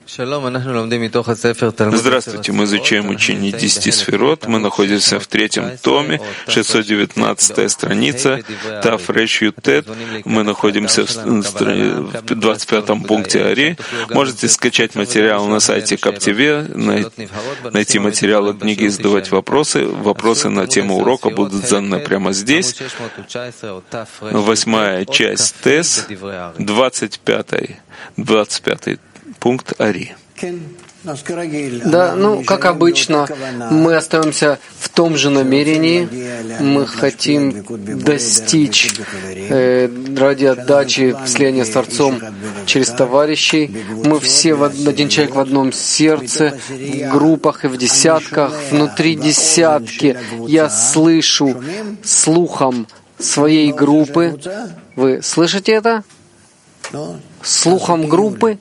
Здравствуйте, мы изучаем учение 10 сферот. Мы находимся в третьем томе, 619 страница, Тав Реш Ютет. Мы находимся в 25 пункте Ари. Можете скачать материал на сайте Каптиве, найти материалы книги и задавать вопросы. Вопросы на тему урока будут заданы прямо здесь. 8-я часть ТЭС, 25 пункт Ари. Да, как обычно, мы остаемся в том же намерении. Мы хотим достичь ради отдачи слияния с Творцом через товарищей. Мы все один человек в одном сердце, в группах и в десятках. Внутри десятки я слышу слухом своей группы. Вы слышите это? Слухом группы?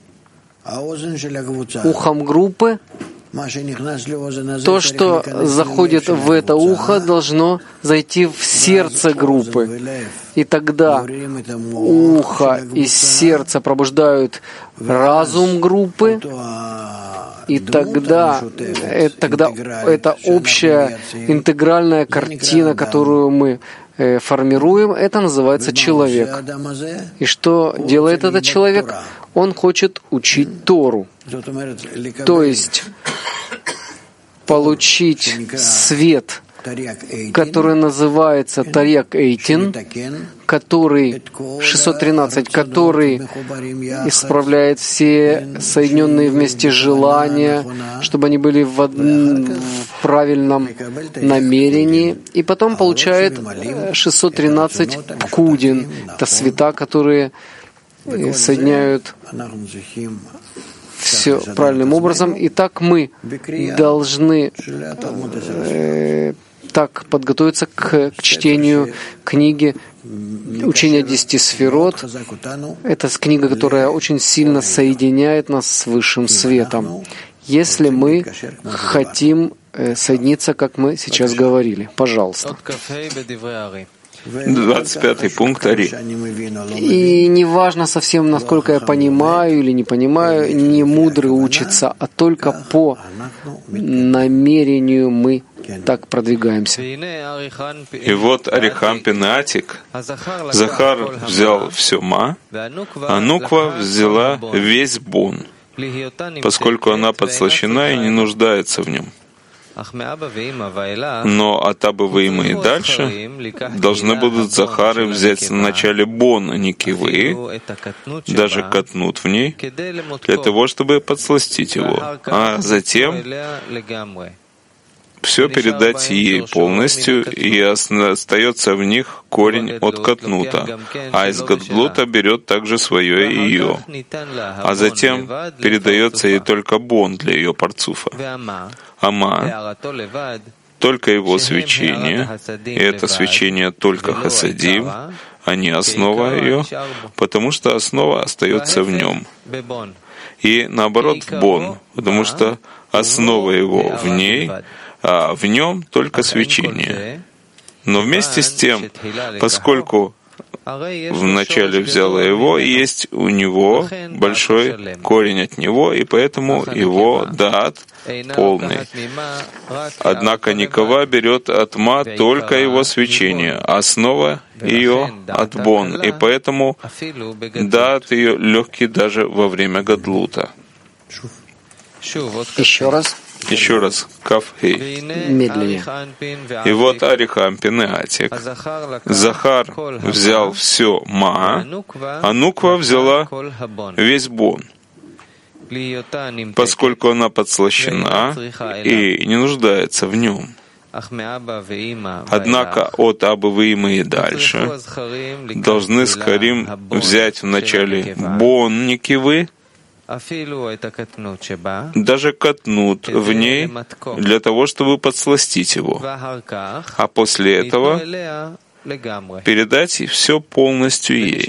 Ухом группы, то, что заходит в это ухо, должно зайти в сердце группы. И тогда ухо и сердце пробуждают разум группы, и тогда это общая интегральная картина, которую мы формируем, это называется человек. И что делает этот человек? Он хочет учить Тору. То есть получить свет, который называется Тарьяк Эйтин, который 613, который исправляет все соединенные вместе желания, чтобы они были в правильном намерении, и потом получает 613 пкудин. Это света, которые соединяют все правильным образом. И так мы должны так подготовиться к чтению книги «Учение 10 сферот». Это книга, которая очень сильно соединяет нас с высшим светом, если мы хотим соединиться, как мы сейчас говорили. Пожалуйста. 25 пункт Ари. И не важно совсем, насколько я понимаю или не понимаю, не мудрый учится, а только по намерению мы так продвигаемся. И вот Арихампин и Атик. Захар взял все Ма, а Нуква взяла весь Бон, поскольку она подслащена и не нуждается в нем. Но от Абы и Имы и дальше должны будут Захары взять в начале Бон, а не Кивы, даже катнут в ней, для того, чтобы подсластить его, а затем все передать ей полностью, и остается в них корень от катнута, а из гадлута берет также свое ее, а затем передается ей только Бон для ее парцуфа. Ама, только его свечение, и это свечение только хасадим, а не основа ее, потому что основа остается в нем. И наоборот в Бон, потому что основа его в ней, а в нем только свечение. Но вместе с тем, поскольку вначале взяла его, и есть у него большой корень от него, и поэтому его даат полный. Однако Никова берет от Ма только его свечение, основа ее от Бон, и поэтому даат ее легкий даже во время гадлута. Еще раз, Каф-Хей. Медленнее. И вот Арихампин и Атик. Захар взял все Ма, а Нуква взяла весь Бон, поскольку она подслащена и не нуждается в нем. Однако от Абы и Имы и дальше должны Захарим взять в начале Бон Никивы, даже катнут в ней для того, чтобы подсластить его, а после этого передать все полностью ей.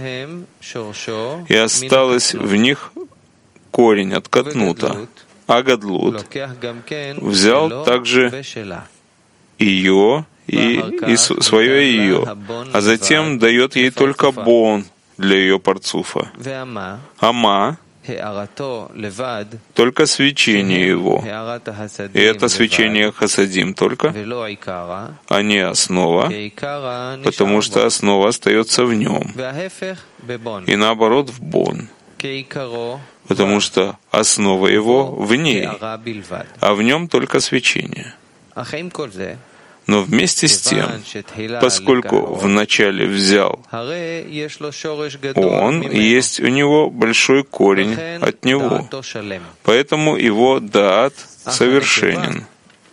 И осталось в них корень от катнута, а гадлут взял также ее и свое ее, а затем дает ей только Бон для ее парцуфа. Ама только свечение его. И это свечение хасадим только, а не основа, потому что основа остается в нем. И наоборот в бон, потому что основа его в ней, а в нем только свечение. Но вместе с тем, поскольку вначале взял он, есть у него большой корень от него, поэтому его даат совершенен.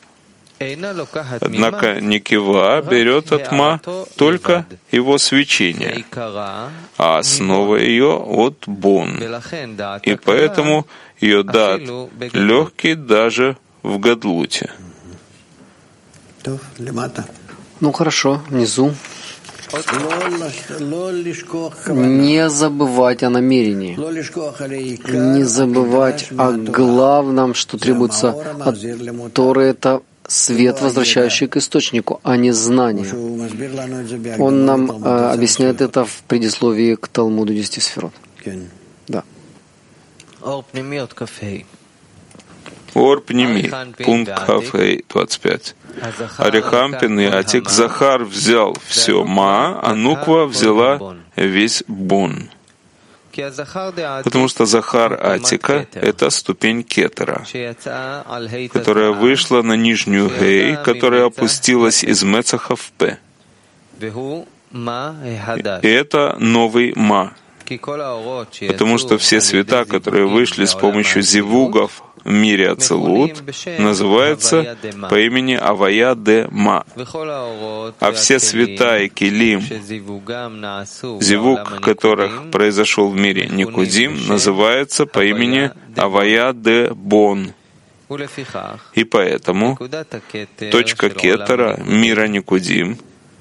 Однако Никива берет от ма только его свечение, а основа ее от бон, и поэтому ее даат легкий даже в гадлуте. Ну хорошо, внизу. Не забывать о намерении, не забывать о главном, что требуется от Торы, это свет, возвращающий к источнику, а не знание. Он нам объясняет это в предисловии к Талмуду 10 сферот. Да. Ор пними, пункт Хафей 25. Арихампин и Атик, Захар взял все ма, а Нуква взяла весь бон. Потому что Захар Атика — это ступень Кетера, которая вышла на нижнюю Гей, которая опустилась из Мецаха в П. И это новый ма. Потому что все света, которые вышли с помощью зивугов в мире Ацилут, называются по имени Авая де Ма. А все света и килим, зивуг которых произошел в мире Никудим, называются по имени Авая де Бон. И поэтому точка Кетера мира Никудим,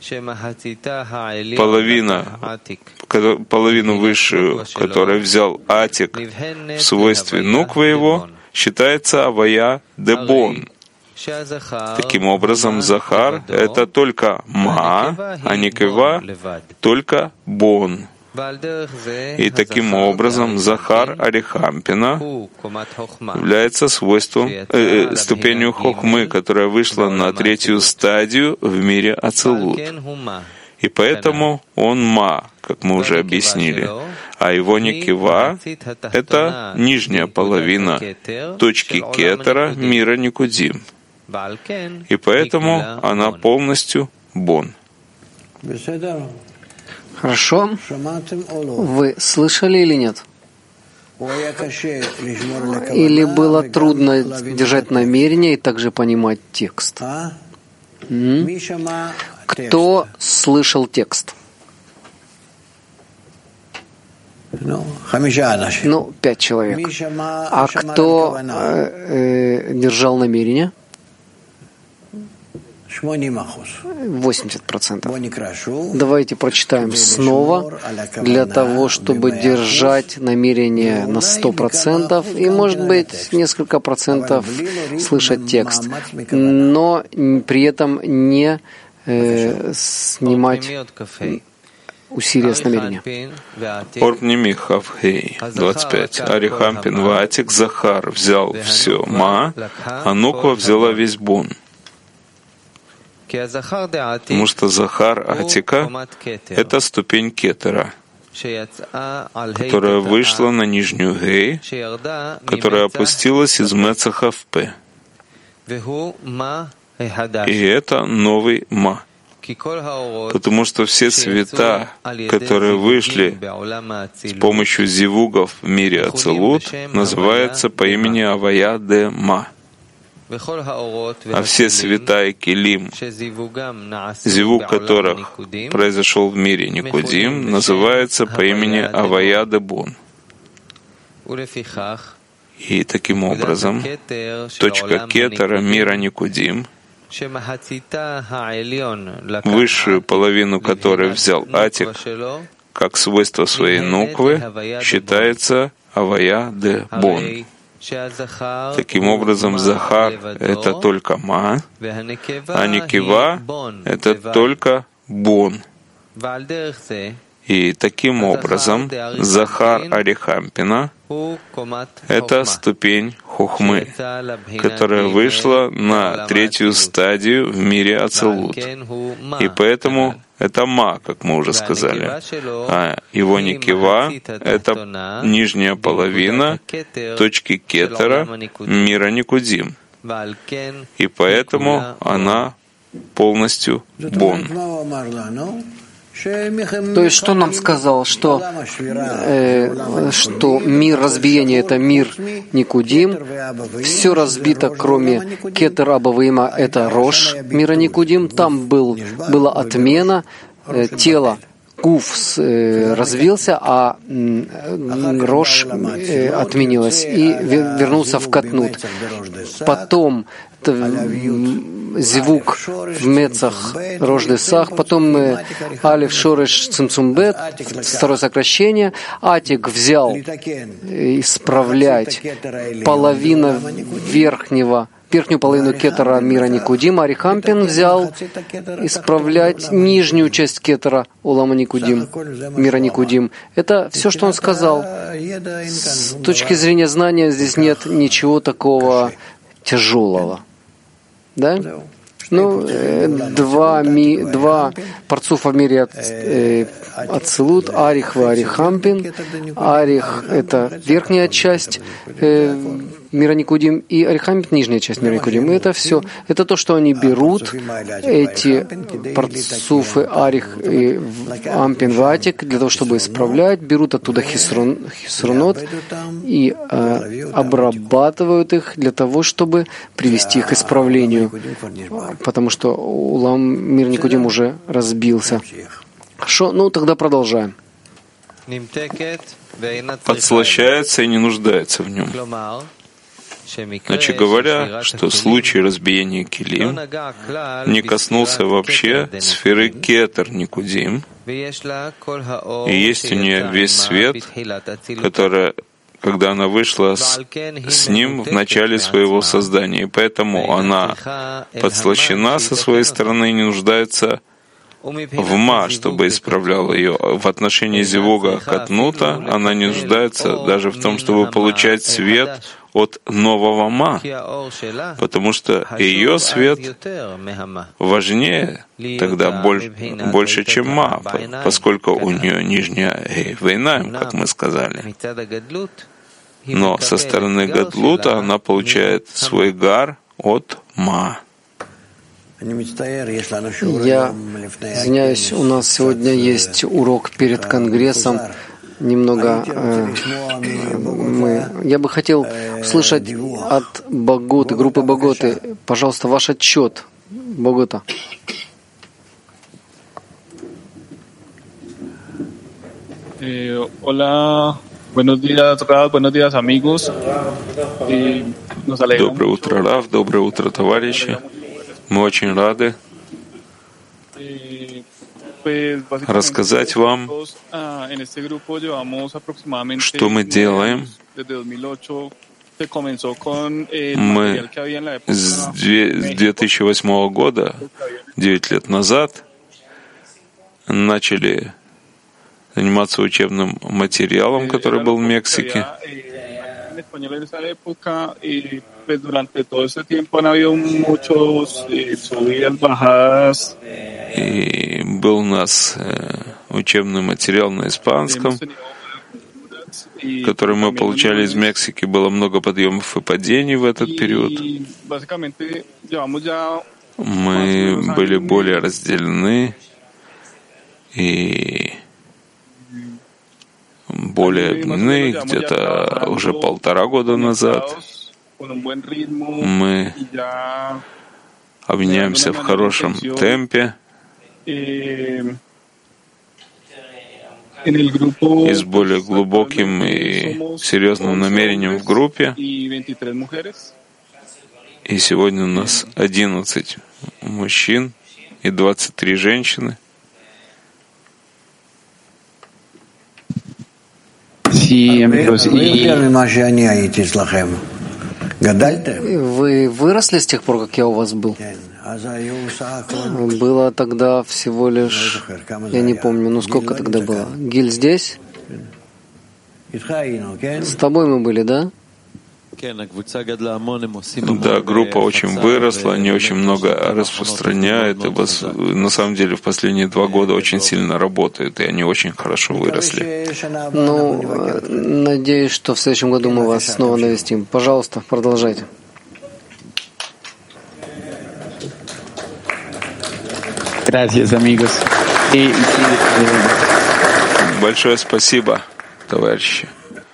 половину высшую, которую взял Атик в свойстве Нуквы его, считается Авая де Бон. Таким образом, Захар — это только Ма, а Никива — только Бон. И таким образом Захар Арихампина является ступенью Хохмы, которая вышла на третью стадию в мире Ацилут. И поэтому он Ма, как мы уже объяснили, а его Никива — это нижняя половина точки Кетера мира Никудим. И поэтому она полностью Бон. Хорошо. Вы слышали или нет? Или было трудно держать намерение и также понимать текст? Кто слышал текст? 5 человек. А кто держал намерение? 80%. Давайте прочитаем снова для того, чтобы держать намерение на 100% и, может быть, несколько процентов слышать текст, но при этом не снимать усилия с намерения. Орпними Хавхей 25. Арихампин Ватик, Захар взял все Ма, а Нуква взяла весь Бон. Потому что Захар Атика — это ступень Кетера, которая вышла на нижнюю Гей, которая опустилась из Мецаха в П. И это новый Ма. Потому что все света, которые вышли с помощью зивугов в мире Ацилут, называются по имени Авая де Ма. А все света и килим, зивуг которых произошел в мире Никудим, называется по имени Авая де Бон. И таким образом, точка Кетера мира Никудим, высшую половину которой взял Атик, как свойство своей Нуквы, считается Авая де Бон. Таким образом, Захар — это только Ма, а Никива — это только Бон. И таким образом Захар Арихампина — это ступень хохмы, которая вышла на третью стадию в мире Ацилут. И поэтому это Ма, как мы уже сказали. А его Никива — это нижняя половина точки Кетера мира Никудим. И поэтому она полностью Бон. То есть, что нам сказал, что мир разбиения — это мир Никудим, все разбито, кроме Кетер Абаваима, это Рош мира Никудим, там была отмена, тело Гуф развился, а Рош отменилось и вернулся в Катнут. Потом Зивук в Мецах Рождесах, потом Алиф Шореш Цимцумбет, второе сокращение. Атик взял исправлять верхнюю половину Кетера мира Никудим, Арихампин взял исправлять нижнюю часть Кетера Улама Никудим, мира Никудим. Это все, что он сказал. С точки зрения знания здесь нет ничего такого тяжелого. Да? Два парцуфа в мире Ацилут, Арих и Арихампин. Арих — это верхняя часть мира Никудим, и Арихампин — нижняя часть мира Никудим. И это все. Это то, что они берут, эти парцуфы Арих и Ампин в Атик, для того, чтобы исправлять, берут оттуда хисрунот и обрабатывают их для того, чтобы привести их к исправлению, потому что Улам мир Никудим уже разбился. Хорошо, тогда продолжаем. Подслащается и не нуждается в нем. Иначе говоря, что случай разбиения Килим не коснулся вообще сферы Кетер Никудим, и есть у нее весь свет, который, когда она вышла с ним в начале своего создания, и поэтому она подслащена со своей стороны и не нуждается в Ма, чтобы исправлял ее. В отношении Зивуга Катнута она не нуждается даже в том, чтобы получать свет от нового Ма, потому что ее свет важнее тогда больше, чем Ма, поскольку у нее нижняя Вейнаем, как мы сказали. Но со стороны Гадлута она получает свой гар от Ма. Я извиняюсь, у нас сегодня есть урок перед Конгрессом. Немного я бы хотел услышать от Боготы, группы Боготы, пожалуйста, ваш отчет, Богота. Hola, buenos días, Raf, buenos días, amigos. Доброе утро, Рав, доброе утро, товарищи. Мы очень рады рассказать вам, что мы делаем. Мы с 2008 года, 9 лет назад, начали заниматься учебным материалом, который был в Мексике. И был у нас учебный материал на испанском, который мы получали из Мексики. Было много подъемов и падений в этот период. Мы были более разделены и более объединены где-то уже 1,5 года назад. Мы объединяемся в хорошем темпе и с более глубоким и серьезным намерением в группе. И сегодня у нас 11 мужчин и 23 женщины. Вы выросли с тех пор, как я у вас был? Было тогда всего лишь, я не помню, ну сколько тогда было. Гиль здесь? С тобой мы были, да? Да, группа очень выросла, они очень много распространяют, и на самом деле в последние 2 года очень сильно работают, и они очень хорошо выросли. Ну, надеюсь, что в следующем году мы вас снова навестим. Пожалуйста, продолжайте. Gracias, amigos. Большое спасибо, товарищи.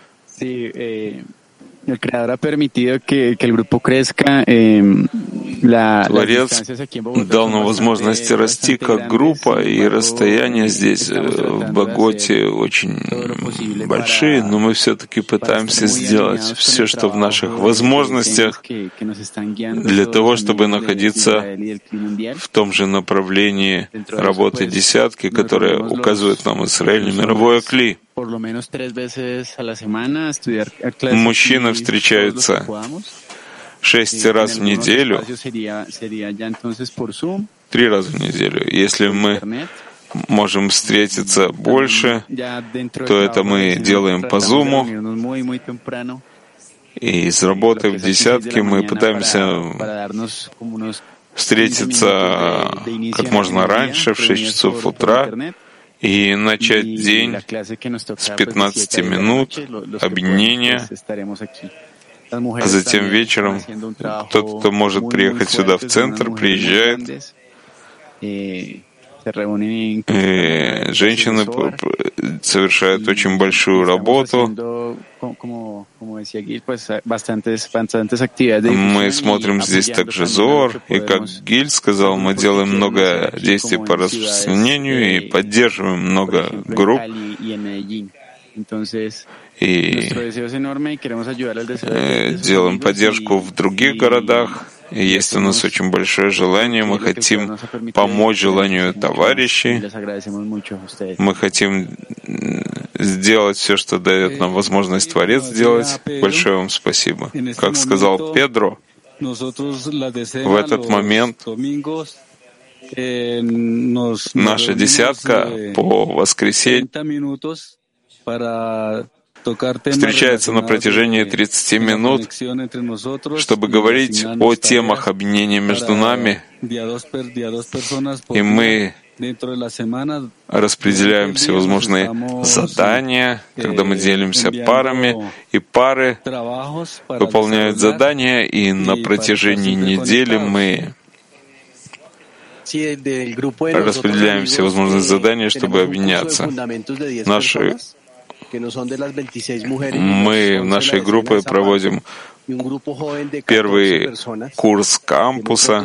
El creador ha permitido que el grupo crezca. Творец дал нам возможность расти как группа, и расстояния здесь, в Боготе, очень большие, но мы все-таки пытаемся сделать все, что в наших возможностях, для того, чтобы находиться в том же направлении работы десятки, которая указывает нам Израиль, мировое кли. Мужчины встречаются 6 раз в неделю, 3 раза в неделю. Если мы можем встретиться больше, то это мы делаем по Zoom. И с работы в десятке мы пытаемся встретиться как можно раньше, в 6 часов утра, и начать день с 15 минут объединения, а затем вечером тот, кто может приехать сюда в центр, приезжает. И женщины совершают очень большую работу. Мы смотрим здесь также Зор, и как Гиль сказал, мы делаем много действий по распространению и поддерживаем много групп. И делаем поддержку в других городах. И есть у нас очень большое желание, мы хотим помочь желанию товарищей, мы хотим сделать все, что дает нам возможность Творец сделать. Большое вам спасибо. Как сказал Педро, в этот момент наша десятка по воскресеньям встречается на протяжении 30 минут, чтобы говорить о темах объединения между нами, и мы распределяем всевозможные задания, когда мы делимся парами, и пары выполняют задания, и на протяжении недели мы распределяем всевозможные задания, чтобы объединяться. Мы в нашей группе проводим первый курс кампуса.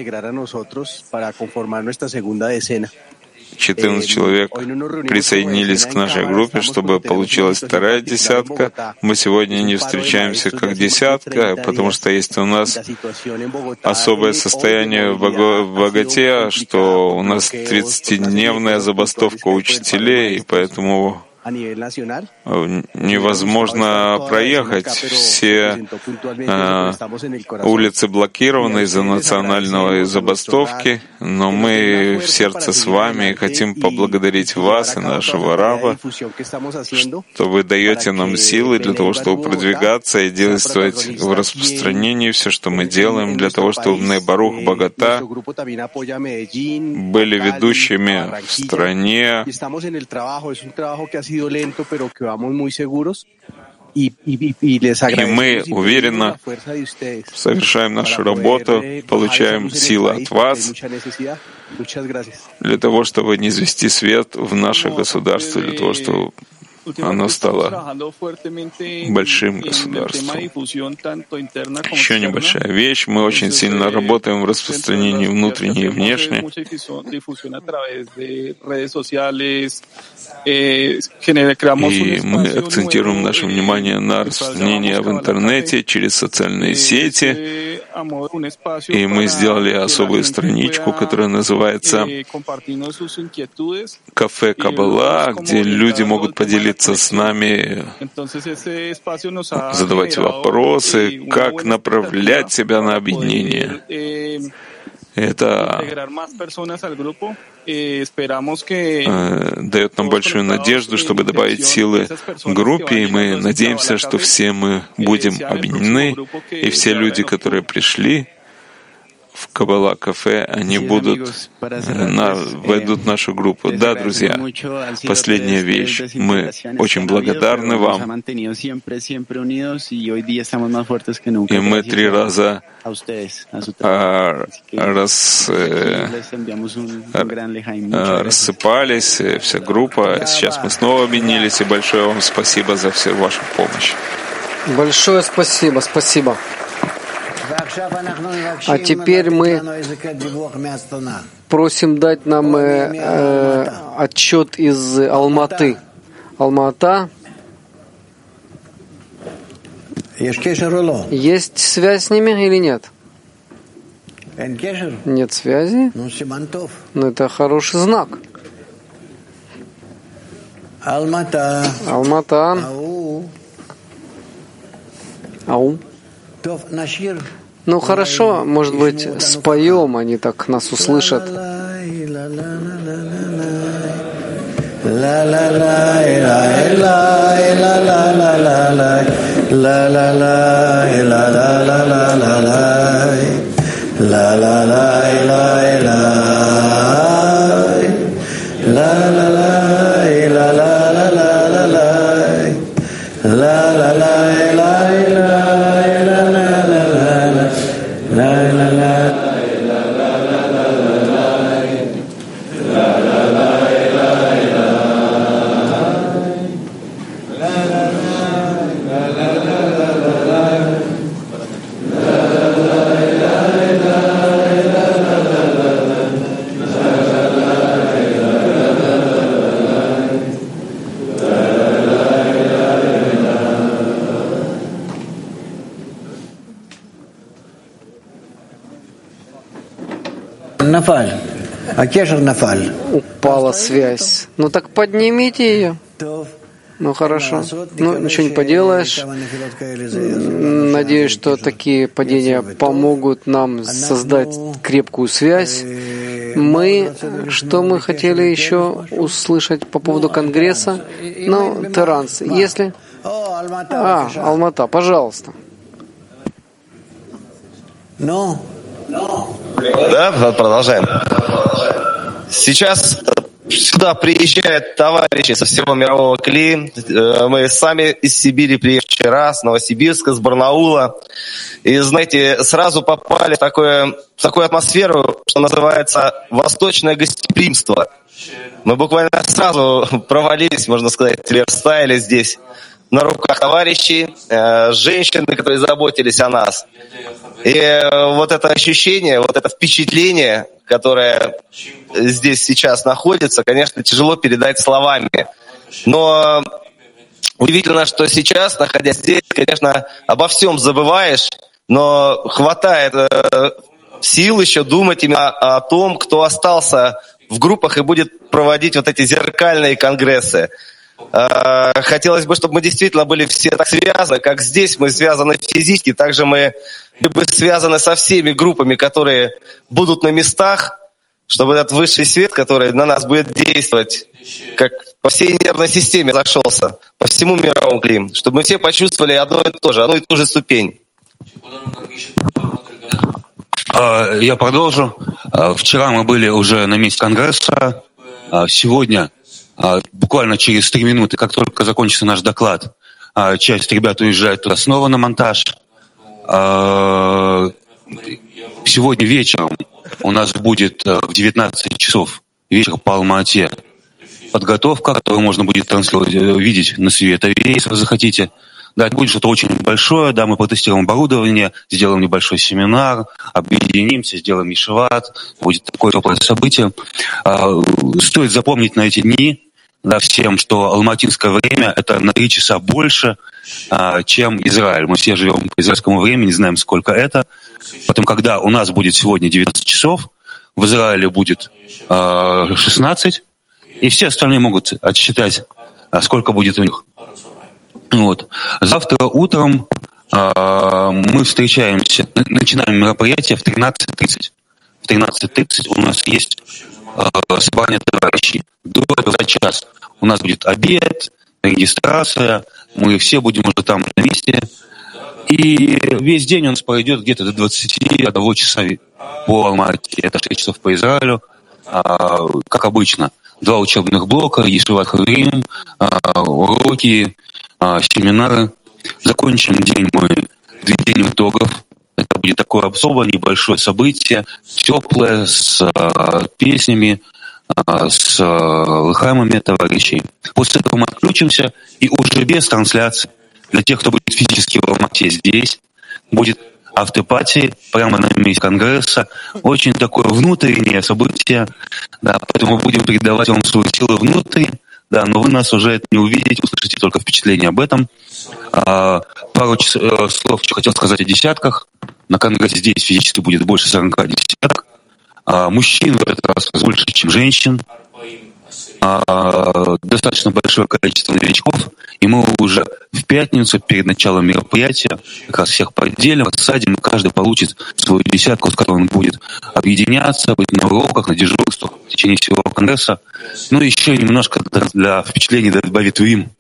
14 человек присоединились к нашей группе, чтобы получилась вторая десятка. Мы сегодня не встречаемся как десятка, потому что есть у нас особое состояние в Боготе, что у нас 30-дневная забастовка учителей, и поэтому невозможно проехать. Все улицы блокированы из-за национальной забастовки, но мы в сердце с вами и хотим поблагодарить вас и нашего раба, что вы даете нам силы для того, чтобы продвигаться и действовать в распространении все, что мы делаем, для того, чтобы Бней Барух, Богота были ведущими в стране. И мы уверенно совершаем нашу работу, получаем силы от вас для того, чтобы низвести свет в наше государство, для того, чтобы оно стало большим государством. Еще небольшая вещь. Мы очень сильно работаем в распространении внутренней и внешней. И мы акцентируем наше внимание на распространение в интернете через социальные сети. И мы сделали особую страничку, которая называется «Кафе Каббала», где люди могут поделиться с нами, задавать вопросы, как направлять себя на объединение. Это дает нам большую надежду, чтобы добавить силы группе, и мы надеемся, что все мы будем объединены, и все люди, которые пришли в Каббала-кафе, они войдут в нашу группу. Да, друзья, последняя вещь. Мы очень благодарны вам. И мы 3 раза рассыпались, вся группа. Сейчас мы снова объединились, и большое вам спасибо за всю вашу помощь. Большое спасибо, спасибо. А теперь мы просим дать нам отчет из Алматы. Алма-Ата. Есть связь с ними или нет? Нет связи? Но это хороший знак. Алма-Ата. Ау. Ну хорошо, может быть, споем, они так нас услышат. Упала связь. Ну так поднимите ее. Ну хорошо. Ну ничего не поделаешь. Надеюсь, что такие падения помогут нам создать крепкую связь. Что мы хотели еще услышать по поводу Конгресса? Ну, Теранс, если... Алма-Ата, пожалуйста. Да, продолжаем. Сейчас сюда приезжают товарищи со всего мирового КЛИ. Мы сами из Сибири приехали вчера, с Новосибирска, с Барнаула. И, знаете, сразу попали в такую атмосферу, что называется «восточное гостеприимство». Мы буквально сразу провалились, можно сказать, верстайли здесь. На руках товарищей, женщины, которые заботились о нас. И вот это ощущение, вот это впечатление, которое здесь сейчас находится, конечно, тяжело передать словами. Но удивительно, что сейчас, находясь здесь, конечно, обо всем забываешь, но хватает сил еще думать именно о том, кто остался в группах и будет проводить вот эти зеркальные конгрессы. Хотелось бы, чтобы мы действительно были все так связаны, как здесь мы связаны физически, также мы бы связаны со всеми группами, которые будут на местах, чтобы этот высший свет, который на нас будет действовать, как по всей нервной системе зашелся, по всему мировому климату, чтобы мы все почувствовали одну и ту же ступень. Я продолжу. Вчера мы были уже на месте Конгресса. Сегодня, буквально через 3 минуты, как только закончится наш доклад, часть ребят уезжает туда снова на монтаж. Сегодня вечером у нас будет в 19 часов вечера по Алма-Ате подготовка, которую можно будет транслировать, видеть на Света, если вы захотите. Да, это будет что-то очень большое, да, мы протестируем оборудование, сделаем небольшой семинар, объединимся, сделаем ешиват, будет такое теплое событие. Стоит запомнить на эти дни, да, всем, что алматинское время — это на 3 часа больше, чем Израиль. Мы все живем по израильскому времени, знаем, сколько это. Потом, когда у нас будет сегодня 19 часов, в Израиле будет 16, и все остальные могут отсчитать, сколько будет у них. Вот. Завтра утром мы встречаемся, начинаем мероприятие в 13:30. В 13:30 у нас есть собрание товарищей. До этого за час у нас будет обед, регистрация, мы все будем уже там на месте. И весь день у нас пройдет где-то до 21 часа по Алма-Ате. Это 6 часов по Израилю. Как обычно, 2 учебных блока, Ешиват Хаверим, уроки, семинары. Закончим день мы подведением итогов. Это будет такое особое небольшое событие, теплое, с песнями, с лыхаймами товарищей. После этого мы отключимся, и уже без трансляции, для тех, кто будет физически в Алма-Ате здесь, будет автопати прямо на месте Конгресса. Очень такое внутреннее событие. Да, поэтому мы будем передавать вам свою силу внутри. Да, но вы нас уже не увидите, услышите только впечатление об этом. Пару слов хотел сказать о десятках. На Конгрессе здесь физически будет больше 40 десяток. Мужчин в этот раз больше, чем женщин. Достаточно большое количество новичков, и мы уже в пятницу перед началом мероприятия как раз всех поделим, рассадим, и каждый получит свою десятку, с которой он будет объединяться, быть на уроках, на дежурствах в течение всего Конгресса. Ну, еще немножко для впечатлений добавит Вим.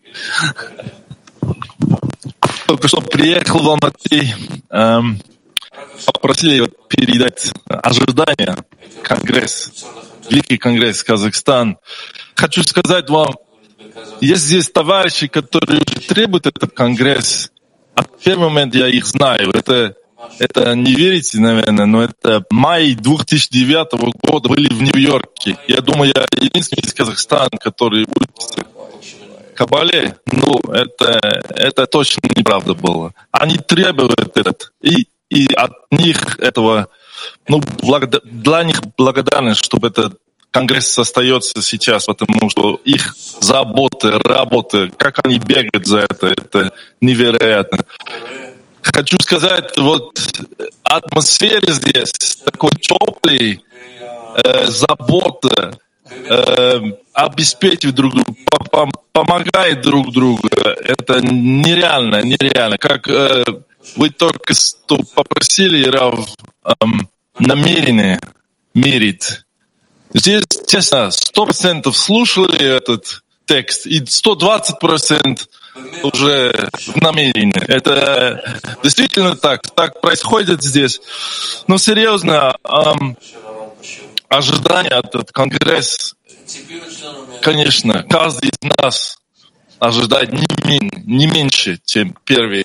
Только что приехал в Алма-Ате, попросили передать ожидания Конгресс, Великий Конгресс Казахстан. Хочу сказать вам, есть здесь товарищи, которые уже требуют этот Конгресс. А в первый момент я их знаю. Это не верите, наверное, но это май 2009 года были в Нью-Йорке. Я думаю, я единственный из Казахстана, который учится в Кабале. Ну, это точно неправда было. Они требуют этот. И от них этого, ну, для них благодарность, чтобы этот Конгресс остается сейчас, потому что их забота, работа, как они бегают за это невероятно. Хочу сказать, вот атмосфера здесь такой теплый, забота, обеспечивает друг друга, помогает друг другу. Это нереально. Как вы только что попросили, Рав, намерение мерить. Здесь, честно, 100% слушали этот текст, и 120% уже намерение. Это действительно так происходит здесь. Но серьезно, ожидание от этого Конгресса, конечно, каждый из нас ожидает не меньше, чем первый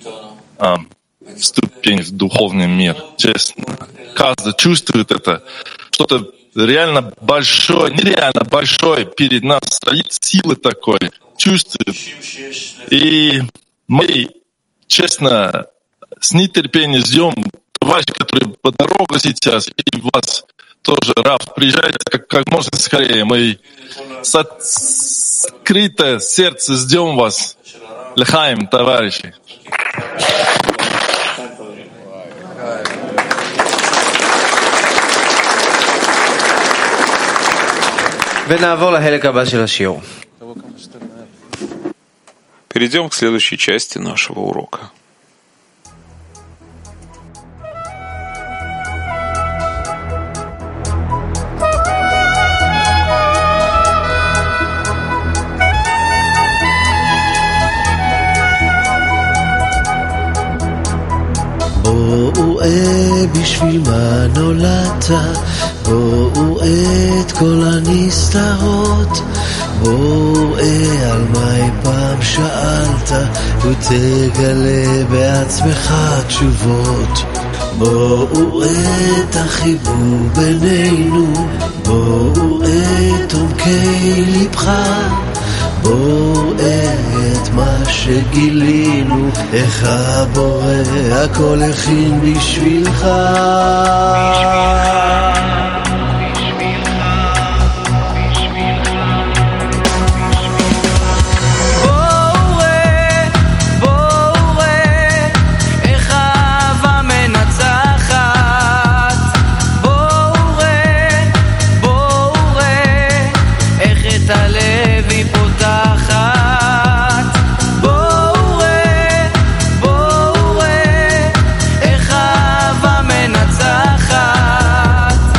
ступень в духовный мир. Честно, каждый чувствует это, что-то реально большое, нереально большое перед нас стоит, силы такой, чувствует. И мы, честно, с нетерпением ждем товарищей, которые по дороге сейчас, и вас тоже, Рав, приезжайте как можно скорее. Мы с открытым сердцем ждем вас. Лехаим, товарищи. Перейдем к следующей части нашего урока. בואו בשביל מה נולדת, בואו את כל הנסתרות, בואו על מה פעם שאלת ותגלה בעצמך תשובות. בואו תחיבו בינינו, בואו את עומקי לבך, בואו את מה שגילינו, איך הבורא הכל הכין בשבילך. איך אהבה מנצחת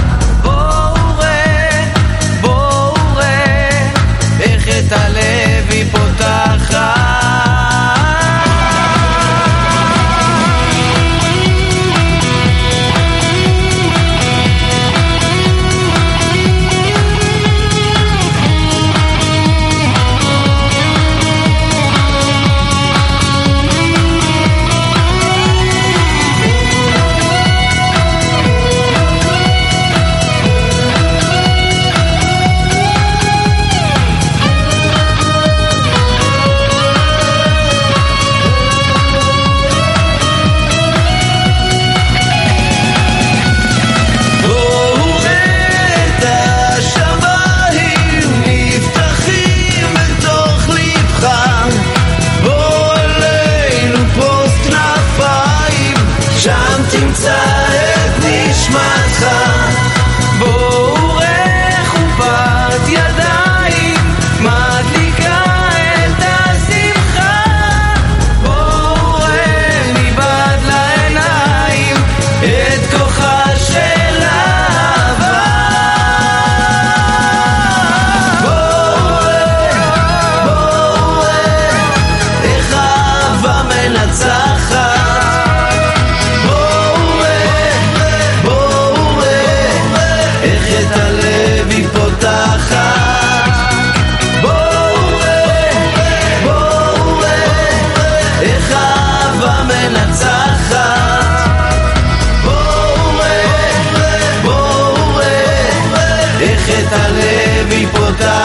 תמצא את נשמתך בואו ראה חופת ידיים מדליקה את השמחה בואו ראה מבעד לעיניים את כוחה של אהבה בואו ראה איך האהבה מנצחת את הלב היא פותחת בואו ראה איך האהבה מנצחת בואו ראה איך את הלב היא פותחת